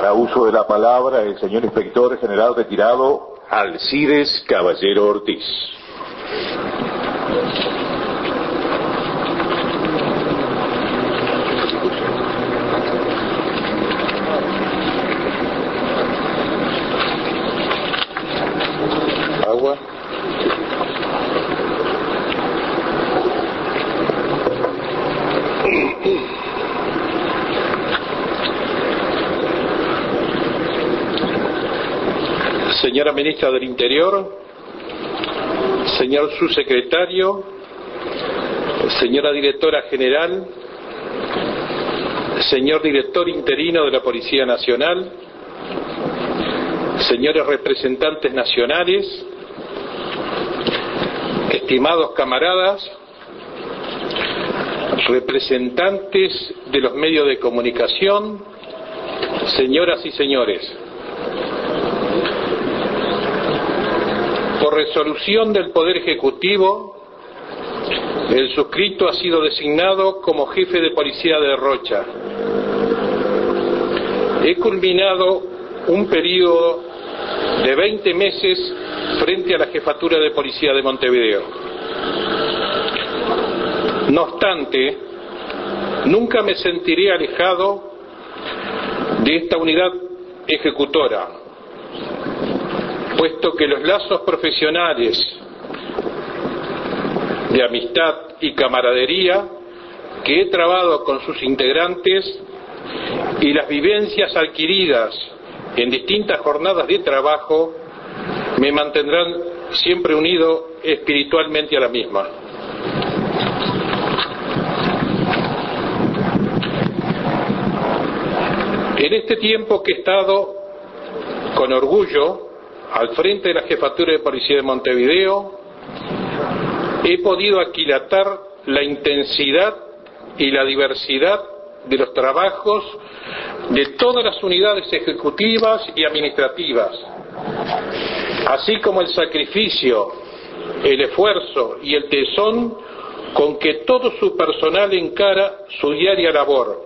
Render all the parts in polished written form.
Tendrá uso de la palabra el señor Inspector General retirado Alcides Caballero Ortiz. Agua. Señora Ministra del Interior, señor Subsecretario, señora Directora General, señor Director Interino de la Policía Nacional, señores representantes nacionales, estimados camaradas, representantes de los medios de comunicación, señoras y señores. Por resolución del Poder Ejecutivo, el suscrito ha sido designado como jefe de policía de Rocha. He culminado un periodo de 20 meses frente a la Jefatura de Policía de Montevideo. No obstante, nunca me sentiré alejado de esta unidad ejecutora, puesto que los lazos profesionales de amistad y camaradería que he trabado con sus integrantes y las vivencias adquiridas en distintas jornadas de trabajo me mantendrán siempre unido espiritualmente a la misma. En este tiempo que he estado con orgullo al frente de la Jefatura de Policía de Montevideo, he podido aquilatar la intensidad y la diversidad de los trabajos de todas las unidades ejecutivas y administrativas, así como el sacrificio, el esfuerzo y el tesón con que todo su personal encara su diaria labor.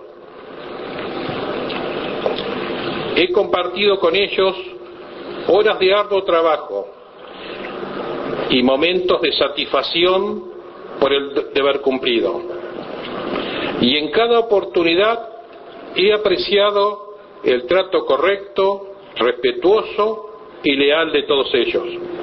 He compartido con ellos horas de arduo trabajo y momentos de satisfacción por el deber cumplido. Y en cada oportunidad he apreciado el trato correcto, respetuoso y leal de todos ellos.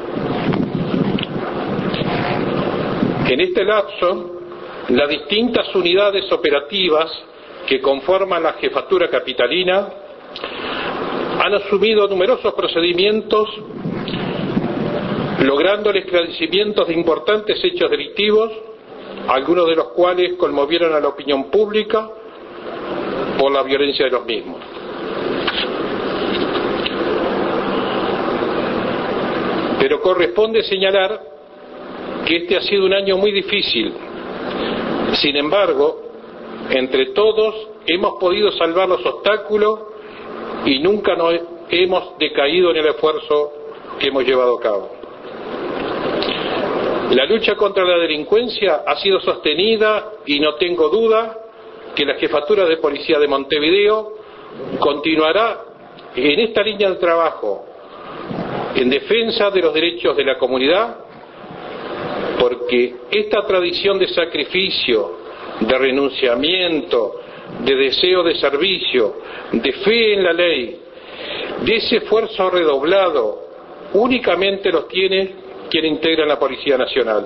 En este lapso, las distintas unidades operativas que conforman la Jefatura Capitalina han asumido numerosos procedimientos, logrando el esclarecimiento de importantes hechos delictivos, algunos de los cuales conmovieron a la opinión pública por la violencia de los mismos. Pero corresponde señalar que este ha sido un año muy difícil. Sin embargo, entre todos hemos podido salvar los obstáculos y nunca nos hemos decaído en el esfuerzo que hemos llevado a cabo. La lucha contra la delincuencia ha sido sostenida y no tengo duda que la Jefatura de Policía de Montevideo continuará en esta línea de trabajo en defensa de los derechos de la comunidad, porque esta tradición de sacrificio, de renunciamiento, de deseo de servicio, de fe en la ley, de ese esfuerzo redoblado, únicamente los tiene quien integra la Policía Nacional.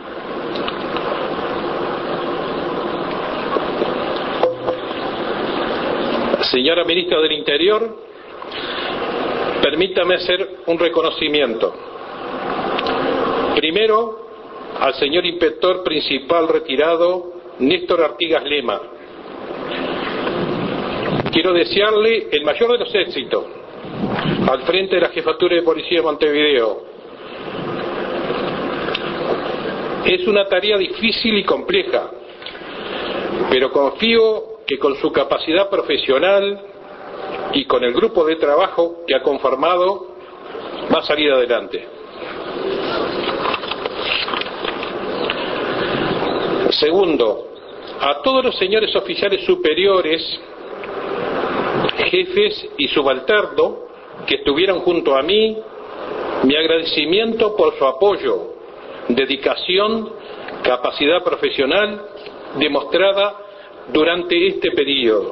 Señora Ministra del Interior, permítame hacer un reconocimiento. Primero, al señor Inspector Principal retirado, Néstor Artigas Lema. Quiero desearle el mayor de los éxitos al frente de la Jefatura de Policía de Montevideo. Es una tarea difícil y compleja, pero confío que con su capacidad profesional y con el grupo de trabajo que ha conformado va a salir adelante. Segundo, a todos los señores oficiales superiores jefes y subalternos que estuvieron junto a mí, mi agradecimiento por su apoyo, dedicación, capacidad profesional demostrada durante este periodo.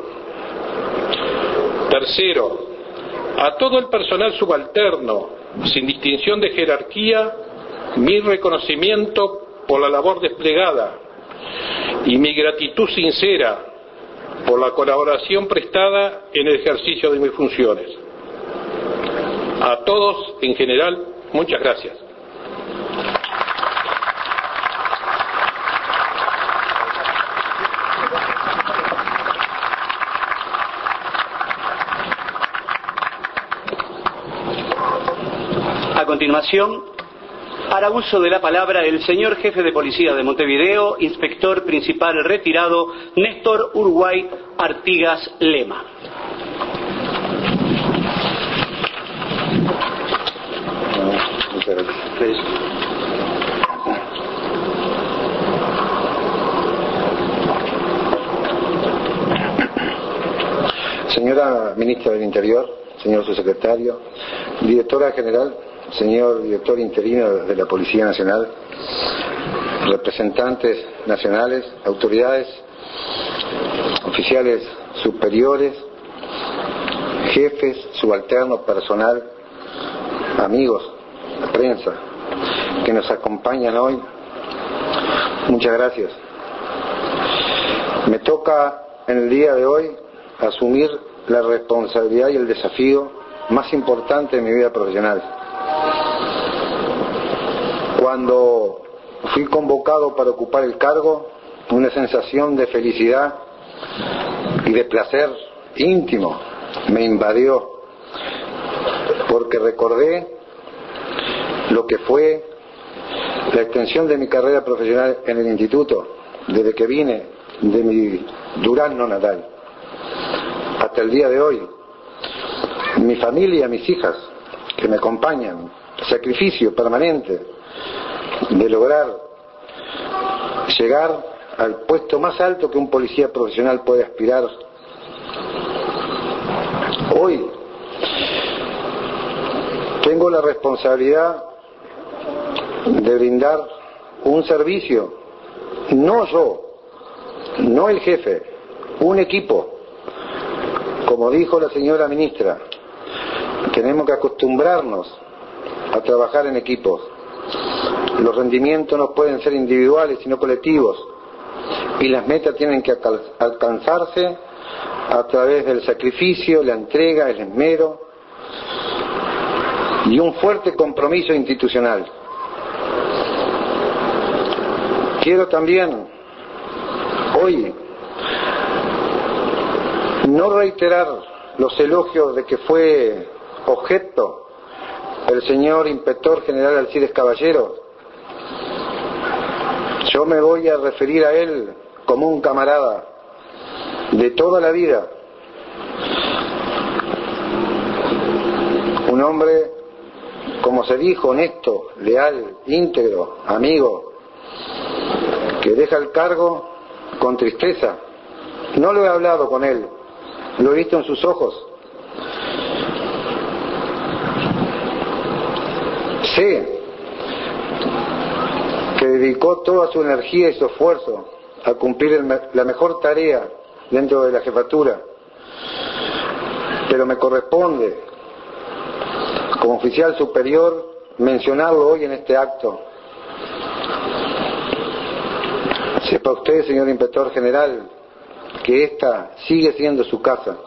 Tercero, a todo el personal subalterno, sin distinción de jerarquía, mi reconocimiento por la labor desplegada y mi gratitud sincera por la colaboración prestada en el ejercicio de mis funciones. A todos, en general, muchas gracias. A continuación, hará uso de la palabra el señor jefe de policía de Montevideo, inspector principal retirado, Néstor Uruguay Artigas Lema. Señora Ministra del Interior, señor Subsecretario, Directora General, señor Director Interino de la Policía Nacional, representantes nacionales, autoridades, oficiales superiores, jefes, subalternos, personal, amigos, prensa, que nos acompañan hoy, muchas gracias. Me toca en el día de hoy asumir la responsabilidad y el desafío más importante de mi vida profesional. Cuando fui convocado para ocupar el cargo, una sensación de felicidad y de placer íntimo me invadió, porque recordé lo que fue la extensión de mi carrera profesional en el instituto, desde que vine de mi Durazno natal hasta el día de hoy. Mi familia, mis hijas, que me acompañan, sacrificio permanente de lograr llegar al puesto más alto que un policía profesional puede aspirar. Hoy tengo la responsabilidad de brindar un servicio, no yo, no el jefe, un equipo. Como dijo la señora ministra, tenemos que acostumbrarnos a trabajar en equipos. Los rendimientos no pueden ser individuales, sino colectivos. Y las metas tienen que alcanzarse a través del sacrificio, la entrega, el esmero y un fuerte compromiso institucional. Quiero también hoy no reiterar los elogios de que fue objeto el señor Inspector General Alcides Caballero. Yo me voy a referir a él como un camarada de toda la vida, un hombre, como se dijo, honesto, leal, íntegro, amigo, que deja el cargo con tristeza. No lo he hablado con él, lo he visto en sus ojos. Sé que dedicó toda su energía y su esfuerzo a cumplir la mejor tarea dentro de la jefatura, pero me corresponde, como oficial superior, mencionarlo hoy en este acto. Sepa usted, señor Inspector General, que esta sigue siendo su casa.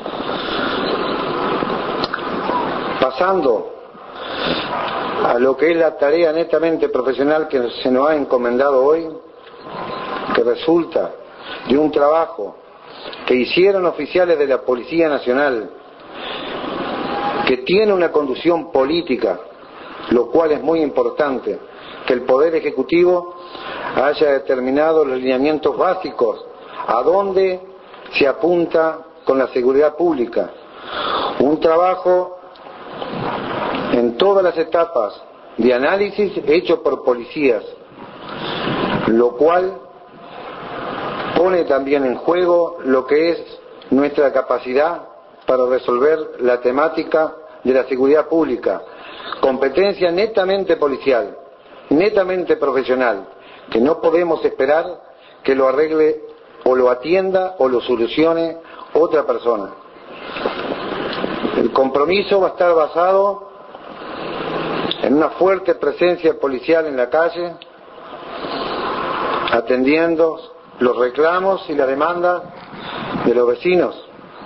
Pasando a lo que es la tarea netamente profesional que se nos ha encomendado hoy, que resulta de un trabajo que hicieron oficiales de la Policía Nacional, que tiene una conducción política, lo cual es muy importante, que el Poder Ejecutivo haya determinado los lineamientos básicos a dónde se apunta con la seguridad pública. Un trabajo en todas las etapas de análisis hecho por policías, lo cual pone también en juego lo que es nuestra capacidad para resolver la temática de la seguridad pública, competencia netamente policial, netamente profesional, que no podemos esperar que lo arregle o lo atienda o lo solucione otra persona. El compromiso va a estar basado en una fuerte presencia policial en la calle, atendiendo los reclamos y la demanda de los vecinos.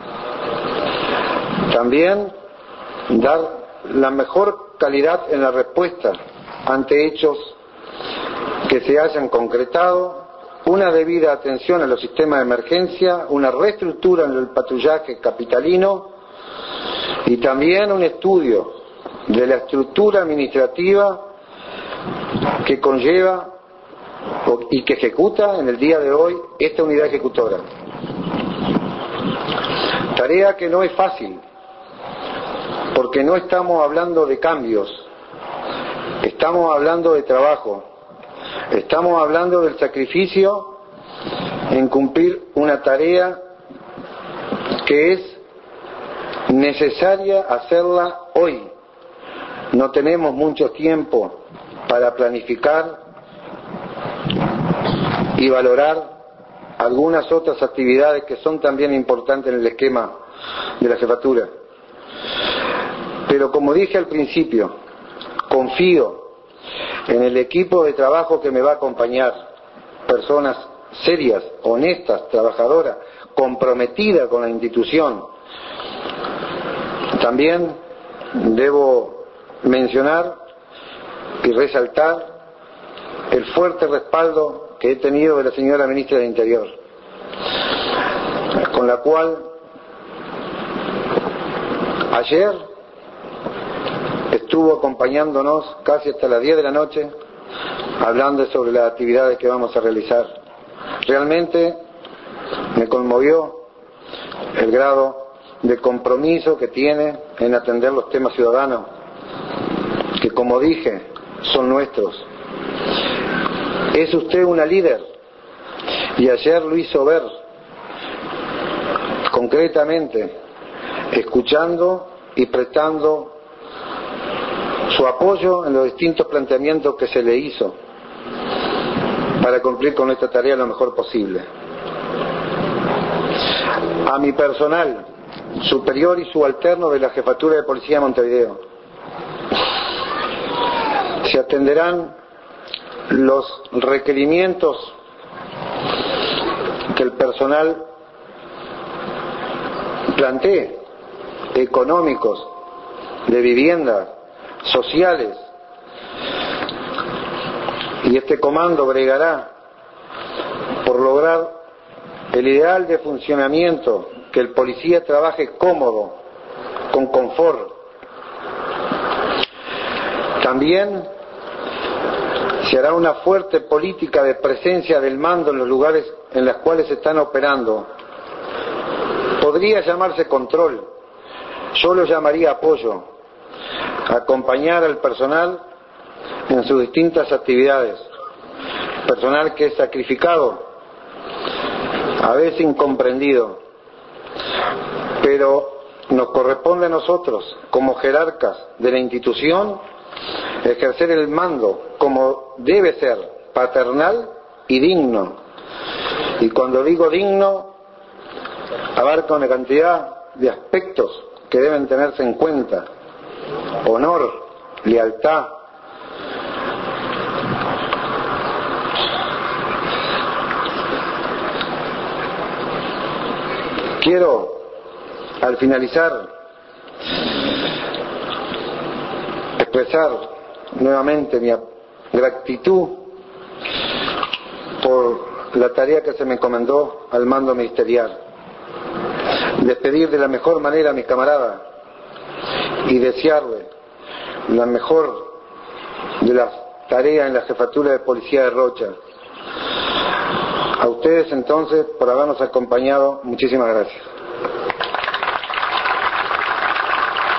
También dar la mejor calidad en la respuesta ante hechos que se hayan concretado, una debida atención a los sistemas de emergencia, una reestructura en el patrullaje capitalino y también un estudio de la estructura administrativa que conlleva y que ejecuta en el día de hoy esta unidad ejecutora. Tarea que no es fácil, porque no estamos hablando de cambios, estamos hablando de trabajo, estamos hablando del sacrificio en cumplir una tarea que es necesaria hacerla hoy. No tenemos mucho tiempo para planificar y valorar algunas otras actividades que son también importantes en el esquema de la jefatura. Pero como dije al principio, confío en el equipo de trabajo que me va a acompañar, personas serias, honestas, trabajadoras, comprometidas con la institución. También debo mencionar y resaltar el fuerte respaldo que he tenido de la señora ministra del Interior, con la cual ayer estuvo acompañándonos casi hasta las 10 de la noche, hablando sobre las actividades que vamos a realizar. Realmente me conmovió el grado de compromiso que tiene en atender los temas ciudadanos, que como dije, son nuestros. Es usted una líder, y ayer lo hizo ver concretamente, escuchando y prestando su apoyo en los distintos planteamientos que se le hizo para cumplir con esta tarea lo mejor posible. A mi personal superior y subalterno de la Jefatura de Policía de Montevideo, se atenderán los requerimientos que el personal plantee, económicos, de vivienda, sociales, y este comando bregará por lograr el ideal de funcionamiento, que el policía trabaje cómodo, con confort. También se hará una fuerte política de presencia del mando en los lugares en los cuales se están operando. Podría llamarse control, yo lo llamaría apoyo, acompañar al personal en sus distintas actividades, personal que es sacrificado, a veces incomprendido, pero nos corresponde a nosotros, como jerarcas de la institución, ejercer el mando como debe ser, paternal y digno. Y cuando digo digno, abarca una cantidad de aspectos que deben tenerse en cuenta: honor, lealtad, quiero, al finalizar, expresar nuevamente mi gratitud por la tarea que se me encomendó al mando ministerial, despedir de la mejor manera a mis camaradas y desearle la mejor de las tareas en la Jefatura de Policía de Rocha. A ustedes entonces por habernos acompañado, muchísimas gracias.